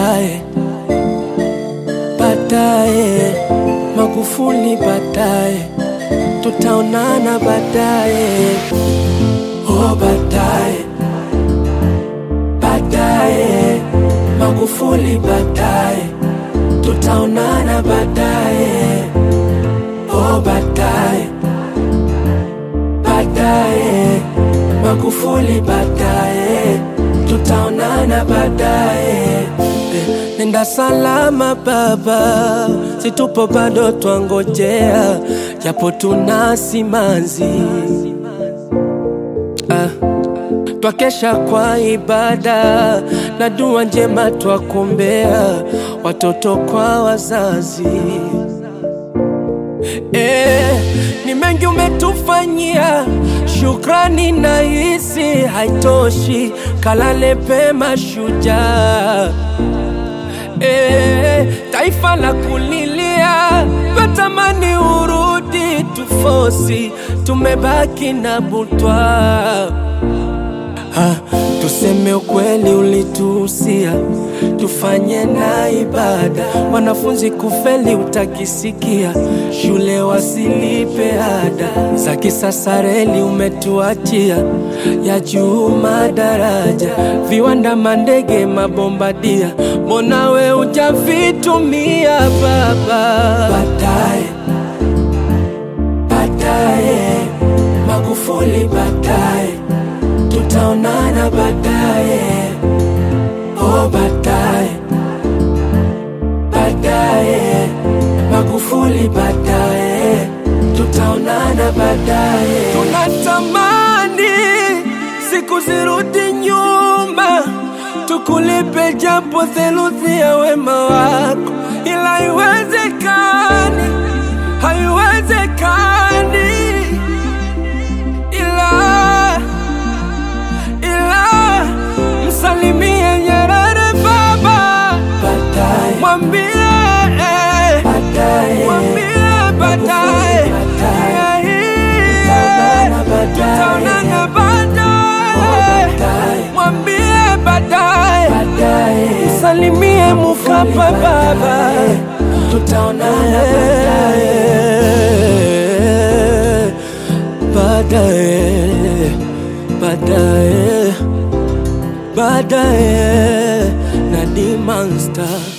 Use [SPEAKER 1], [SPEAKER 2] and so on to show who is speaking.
[SPEAKER 1] baadaye, baadaye, Magufuli baadaye, tutaonana baadaye, oh baadaye, baadaye, Magufuli baadaye, tutaonana baadaye, oh baadaye, baadaye, Magufuli baadaye, tutaonana baadaye. Nenda salama baba, situpo bado twangojea, japo tuna simanzi. Twakesha kwa ibada, na dua njema twakumbea, watoto kwa wazazi. Ni mengi umetufanyia, shukrani na hisi haitoshi, kalale pema shujaa. Taifa la kulilia, watamani urudi tufosi, tumebaki na butwa. Tuseme ukweli ulituhusia, tufanye na ibada, wanafunzi kufeli utakisikia, shule wasilipe ada, za kisasa reli umetuachia, ya juu madaraja, viwanda mandege mabombadia, mbona we hujavitumia baba? Baadaye, baadaye, Magufuli baadaye, tutaonana baadaye, oh baadaye, baadaye, Magufuli baadaye, tutaonana baadaye. Tunatamani siku zirudi nyuma, tukulipe japo theluthi ya wema wako, ila haiwezekani, haiwezekani, msalimie Nyerere baba, mwambie mwambie baadaye, tutaonana baadaye, mwambie baadaye, msalimie Mkapa baba, tutaonana baadaye, baadaye, baadaye, Nadi Monster.